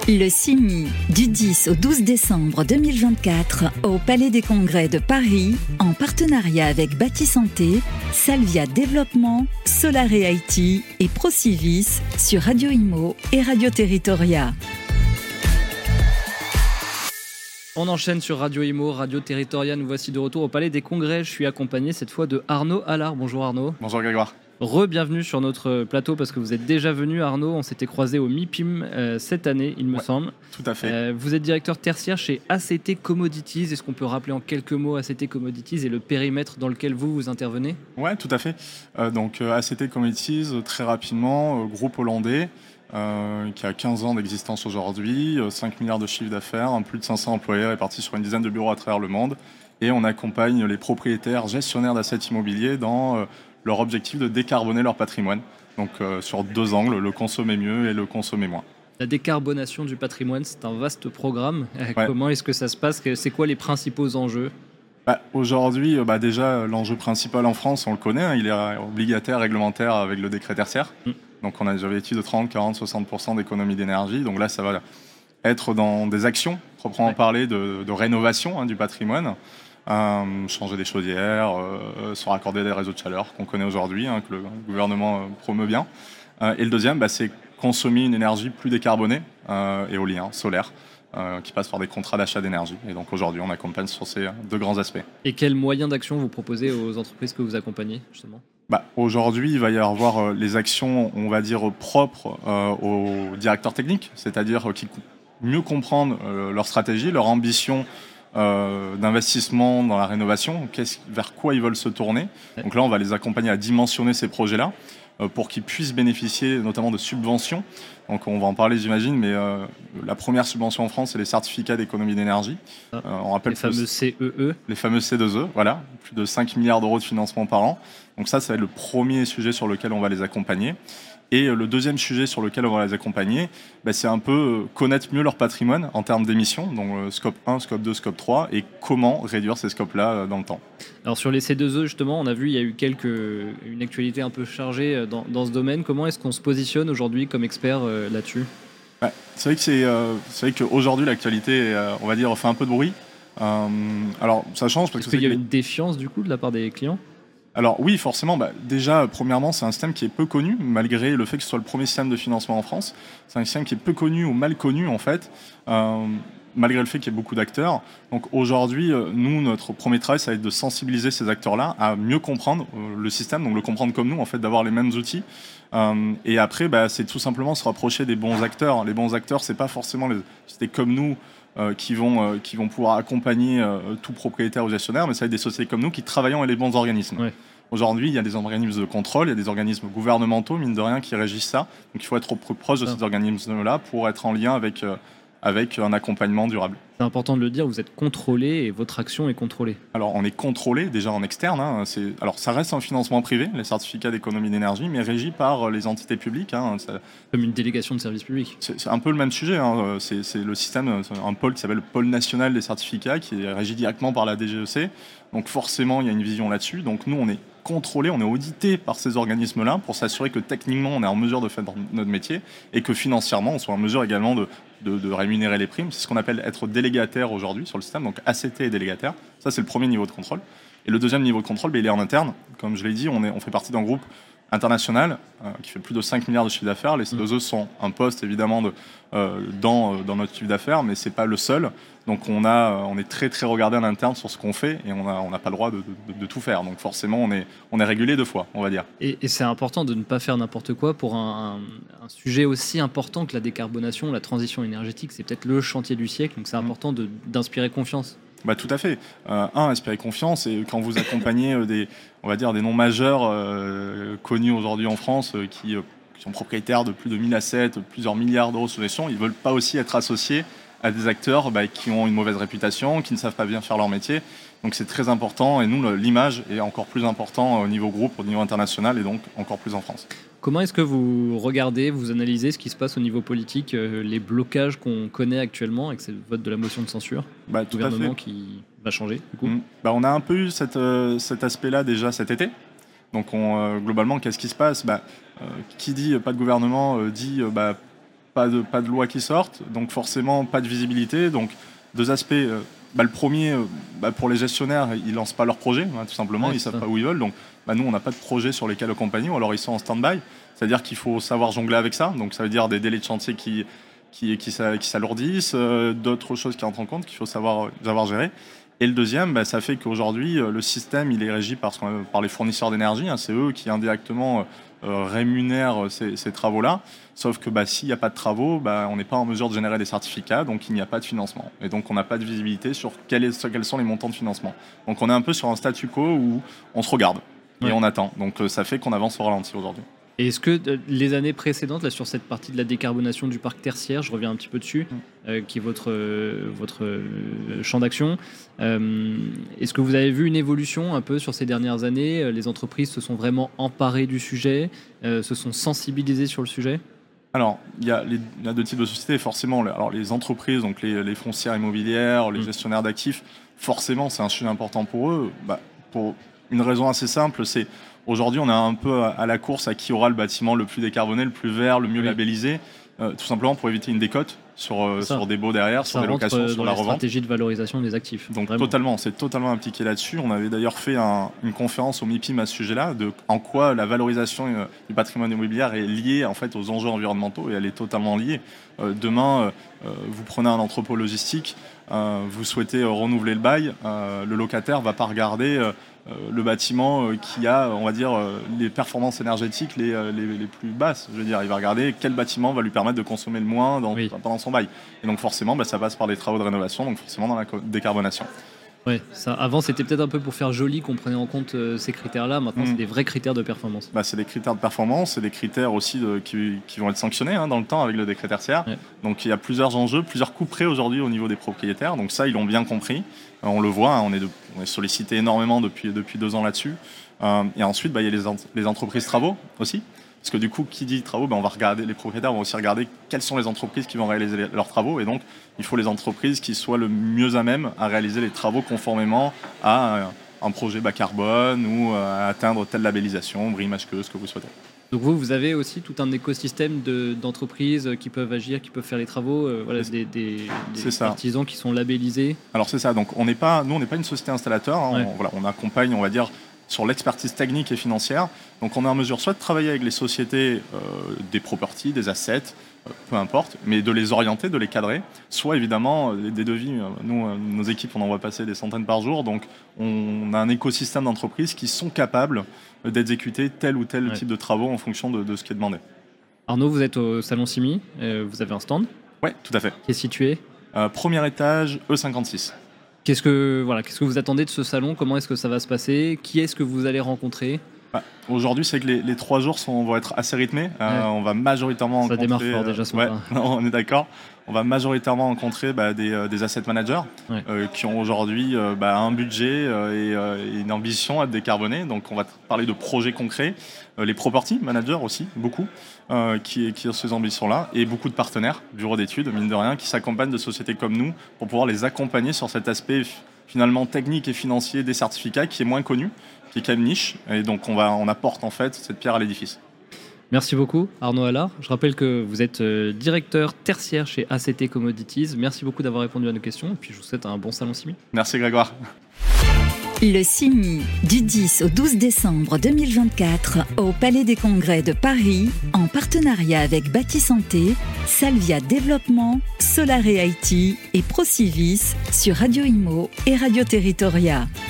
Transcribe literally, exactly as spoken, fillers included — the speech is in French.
Le CIMI, du dix au douze décembre deux mille vingt-quatre, au Palais des Congrès de Paris, en partenariat avec Bâti Santé, Salvia Développement, Solaré I T et Procivis sur Radio Imo et Radio Territoria. On enchaîne sur Radio Imo, Radio Territoria. Nous voici de retour au Palais des Congrès. Je suis accompagné cette fois de Arnaud Allard. Bonjour Arnaud. Bonjour Grégoire. Re-bienvenue sur notre plateau parce que vous êtes déjà venu Arnaud. On s'était croisés au MIPIM euh, cette année, il me ouais, semble. Tout à fait. Euh, vous êtes directeur tertiaire chez A C T Commodities. Est-ce qu'on peut rappeler en quelques mots A C T Commodities et le périmètre dans lequel vous, vous intervenez ? Oui, tout à fait. Euh, donc euh, A C T Commodities, euh, très rapidement, euh, groupe hollandais. Euh, qui a quinze ans d'existence aujourd'hui, euh, cinq milliards de chiffre d'affaires, plus de cinq cents employés répartis sur une dizaine de bureaux à travers le monde. Et on accompagne les propriétaires gestionnaires d'assets immobiliers dans euh, leur objectif de décarboner leur patrimoine. Donc euh, sur deux angles, le consommer mieux et le consommer moins. La décarbonation du patrimoine, c'est un vaste programme. Ouais. Comment est-ce que ça se passe ? C'est quoi les principaux enjeux ? Bah, aujourd'hui, bah déjà, l'enjeu principal en France, on le connaît, hein, il est obligataire, réglementaire avec le décret tertiaire. Mmh. Donc on a des objectifs de trente, quarante, soixante pour cent d'économie d'énergie. Donc là, ça va être dans des actions, proprement ouais. parler, de, de rénovation hein, du patrimoine. Euh, changer des chaudières, euh, se raccorder des réseaux de chaleur qu'on connaît aujourd'hui, hein, que le gouvernement euh, promeut bien. Euh, et le deuxième, bah, c'est consommer une énergie plus décarbonée, euh, éolien, solaire. Euh, qui passe par des contrats d'achat d'énergie. Et donc aujourd'hui, on accompagne sur ces deux grands aspects. Et quels moyens d'action vous proposez aux entreprises que vous accompagnez, justement ? bah, Aujourd'hui, il va y avoir euh, les actions, on va dire, propres euh, aux directeurs techniques, c'est-à-dire euh, qui mieux comprendre euh, leur stratégie, leur ambition euh, d'investissement dans la rénovation, vers quoi ils veulent se tourner. Ouais. Donc là, on va les accompagner à dimensionner ces projets-là, pour qu'ils puissent bénéficier notamment de subventions. Donc on va en parler j'imagine, mais euh, la première subvention en France, c'est les certificats d'économie d'énergie. Ah, euh, on rappelle les fameux C E E. Les fameux C deux E, voilà, plus de cinq milliards d'euros de financement par an. Donc ça, ça va être le premier sujet sur lequel on va les accompagner. Et le deuxième sujet sur lequel on va les accompagner, bah, c'est un peu connaître mieux leur patrimoine en termes d'émissions, donc euh, scope un, scope deux, scope trois, et comment réduire ces scopes-là euh, dans le temps. Alors sur les C deux E, justement, on a vu il y a eu quelques, une actualité un peu chargée dans, dans ce domaine. Comment est-ce qu'on se positionne aujourd'hui comme expert euh, là-dessus ? bah, C'est vrai que c'est, euh, c'est vrai qu'aujourd'hui, l'actualité, euh, on va dire, fait un peu de bruit. Euh, alors, ça change parce est-ce que... qu'il y a que... une défiance, du coup, de la part des clients ? Alors oui, forcément. Bah, déjà, premièrement, c'est un système qui est peu connu, malgré le fait que ce soit le premier système de financement en France. C'est un système qui est peu connu ou mal connu, en fait, euh, malgré le fait qu'il y ait beaucoup d'acteurs. Donc aujourd'hui, euh, nous, notre premier travail, ça va être de sensibiliser ces acteurs-là à mieux comprendre euh, le système, donc le comprendre comme nous, en fait, d'avoir les mêmes outils. Euh, et après, bah, c'est tout simplement se rapprocher des bons acteurs. Les bons acteurs, c'est pas forcément les sociétés comme nous, Euh, qui, vont, euh, qui vont pouvoir accompagner euh, tout propriétaire ou gestionnaire, mais ça va être des sociétés comme nous qui travaillons avec les bons organismes. Ouais. Aujourd'hui, il y a des organismes de contrôle, il y a des organismes gouvernementaux, mine de rien, qui régissent ça. Donc il faut être plus proche de ces organismes-là pour être en lien avec, euh, avec un accompagnement durable. C'est important de le dire, vous êtes contrôlé et votre action est contrôlée. Alors on est contrôlé déjà en externe. Hein, c'est... Alors ça reste un financement privé, les certificats d'économie d'énergie, mais régi par les entités publiques. Hein, ça... Comme une délégation de service public. C'est, c'est un peu le même sujet. Hein, c'est, c'est le système, c'est un pôle qui s'appelle le pôle national des certificats, qui est régi directement par la D G E C. Donc forcément, il y a une vision là-dessus. Donc nous, on est contrôlé, on est audité par ces organismes-là pour s'assurer que techniquement, on est en mesure de faire notre métier et que financièrement, on soit en mesure également de De, de rémunérer les primes. C'est ce qu'on appelle être délégataire aujourd'hui sur le système. Donc A C T est délégataire. Ça, c'est le premier niveau de contrôle. Et le deuxième niveau de contrôle, ben, il est en interne. Comme je l'ai dit, on, est, on fait partie d'un groupe international euh, qui fait plus de cinq milliards de chiffre d'affaires. Les C deux E sont un poste, évidemment, de, euh, dans, dans notre chiffre d'affaires, mais ce n'est pas le seul. Donc on, a, on est très, très regardé en interne sur ce qu'on fait et on n'a on a pas le droit de, de, de tout faire. Donc forcément, on est, on est régulé deux fois, on va dire. Et, et c'est important de ne pas faire n'importe quoi pour un, un, un sujet aussi important que la décarbonation, la transition énergétique. C'est peut-être le chantier du siècle, donc c'est mmh. important de, d'inspirer confiance. Bah, tout à fait. Euh, un, inspirer confiance, et quand vous accompagnez euh, des, on va dire, des noms majeurs euh, connus aujourd'hui en France euh, qui, euh, qui sont propriétaires de plus de mille assets, plusieurs milliards d'euros sous gestion, ils ne veulent pas aussi être associés à des acteurs bah, qui ont une mauvaise réputation, qui ne savent pas bien faire leur métier. Donc c'est très important, et nous, l'image est encore plus important au niveau groupe, au niveau international, et donc encore plus en France. Comment est-ce que vous regardez, vous analysez ce qui se passe au niveau politique, euh, les blocages qu'on connaît actuellement avec le vote de la motion de censure, bah, le gouvernement qui va changer du coup mmh. bah, On a un peu eu cette, euh, cet aspect-là déjà cet été. Donc on, euh, globalement, qu'est-ce qui se passe bah, euh, Qui dit pas de gouvernement euh, dit euh, bah, pas de, pas de loi qui sortent, donc forcément pas de visibilité. Donc deux aspects. Euh, bah, le premier, euh, bah, pour les gestionnaires, ils lancent pas leur projet, hein, tout simplement, ouais, ils savent ça. Pas où ils veulent. Donc bah, nous, on n'a pas de projet sur lesquels accompagner, ou alors ils sont en stand-by. C'est-à-dire qu'il faut savoir jongler avec ça. Donc ça veut dire des délais de chantier qui, qui, qui, qui s'alourdissent, euh, d'autres choses qui entrent en compte qu'il faut savoir, savoir gérer. Et le deuxième, bah, ça fait qu'aujourd'hui, le système il est régi par, par les fournisseurs d'énergie. Hein, c'est eux qui indirectement euh, rémunèrent ces, ces travaux-là. Sauf que bah, s'il n'y a pas de travaux, bah, on n'est pas en mesure de générer des certificats, donc il n'y a pas de financement. Et donc on n'a pas de visibilité sur quel est, quels sont les montants de financement. Donc on est un peu sur un statu quo où on se regarde et ouais. on attend. Donc ça fait qu'on avance au ralenti aujourd'hui. Et est-ce que les années précédentes, là, sur cette partie de la décarbonation du parc tertiaire, je reviens un petit peu dessus, euh, qui est votre, euh, votre euh, champ d'action, euh, est-ce que vous avez vu une évolution un peu sur ces dernières années ? Les entreprises se sont vraiment emparées du sujet, euh, se sont sensibilisées sur le sujet ? Alors, il y, a les, il y a deux types de sociétés, forcément. Alors, les entreprises, donc les, les foncières immobilières, les mmh. gestionnaires d'actifs, forcément, c'est un sujet important pour eux. Bah, pour une raison assez simple, c'est aujourd'hui, on est un peu à la course à qui aura le bâtiment le plus décarboné, le plus vert, le mieux oui. labellisé, euh, tout simplement pour éviter une décote sur, euh, sur des baux derrière, ça sur des locations, sur la revente. Stratégie de valorisation des actifs. Donc vraiment. totalement, c'est totalement impliqué là-dessus. On avait d'ailleurs fait un, une conférence au MIPIM à ce sujet-là, de en quoi la valorisation euh, du patrimoine immobilier est liée en fait aux enjeux environnementaux, et elle est totalement liée. Euh, demain, euh, vous prenez un entrepôt logistique, euh, vous souhaitez euh, renouveler le bail, euh, le locataire va pas regarder euh, Euh, le bâtiment euh, qui a, on va dire, euh, les performances énergétiques les, euh, les, les plus basses. Je veux dire, il va regarder quel bâtiment va lui permettre de consommer le moins dans, oui. pendant son bail. Et donc forcément, bah, ça passe par des travaux de rénovation, donc forcément dans la décarbonation. Ouais, ça, avant, c'était peut-être un peu pour faire joli qu'on prenait en compte euh, ces critères-là. Maintenant, mmh. c'est des vrais critères de performance. Bah, c'est des critères de performance, c'est des critères aussi de, qui, qui vont être sanctionnés hein, dans le temps avec le décret tertiaire. Ouais. Donc il y a plusieurs enjeux, plusieurs coups près aujourd'hui au niveau des propriétaires. Donc ça, ils l'ont bien compris. Euh, on le voit, hein, on, est de, on est sollicité énormément depuis, depuis deux ans là-dessus. Euh, et ensuite, bah, il y a les, en, les entreprises travaux aussi. Parce que du coup, qui dit travaux, ben on va regarder, les propriétaires vont aussi regarder quelles sont les entreprises qui vont réaliser les, leurs travaux. Et donc, il faut les entreprises qui soient le mieux à même à réaliser les travaux conformément à un, un projet bas carbone ou à atteindre telle labellisation, B R I M, H Q E, ce que vous souhaitez. Donc vous, vous avez aussi tout un écosystème de, d'entreprises qui peuvent agir, qui peuvent faire les travaux, euh, voilà, des, des, des artisans qui sont labellisés. Alors c'est ça, donc on n'est pas, nous on n'est pas une société installateur, hein, ouais. on, voilà, on accompagne, on va dire, sur l'expertise technique et financière. Donc on est en mesure soit de travailler avec les sociétés euh, des properties, des assets, euh, peu importe, mais de les orienter, de les cadrer, soit évidemment euh, des devis. Euh, nous, euh, nos équipes, on en voit passer des centaines par jour, donc on a un écosystème d'entreprises qui sont capables d'exécuter tel ou tel ouais. type de travaux en fonction de, de ce qui est demandé. Arnaud, vous êtes au Salon Simi, euh, vous avez un stand ? Oui, tout à fait. Qui est situé ? euh, Premier étage, E cinquante-six. Qu'est-ce que, voilà, qu'est-ce que vous attendez de ce salon ? Comment est-ce que ça va se passer ? Qui est-ce que vous allez rencontrer ? bah, Aujourd'hui, c'est que les, les trois jours sont, vont être assez rythmés. Euh, ouais. On va majoritairement ça rencontrer... Ça démarre fort déjà ce ouais, matin. On est d'accord. On va majoritairement rencontrer bah, des, euh, des asset managers ouais. euh, qui ont aujourd'hui euh, bah, un budget euh, et, euh, et une ambition à décarboner. Donc on va parler de projets concrets. Euh, les property managers aussi, beaucoup, euh, qui, qui ont ces ambitions-là. Et beaucoup de partenaires, bureaux d'études, mine de rien, qui s'accompagnent de sociétés comme nous pour pouvoir les accompagner sur cet aspect finalement technique et financier des certificats qui est moins connu, qui est quand même niche. Et donc on, va, on apporte en fait cette pierre à l'édifice. Merci beaucoup Arnaud Allard. Je rappelle que vous êtes directeur tertiaire chez A C T Commodities. Merci beaucoup d'avoir répondu à nos questions et puis je vous souhaite un bon salon Simi. Merci Grégoire. Le Simi, du dix au douze décembre deux mille vingt-quatre, au Palais des Congrès de Paris, en partenariat avec Bâti Santé, Salvia Développement, Solaré I T et Procivis sur Radio Imo et Radio Territoria.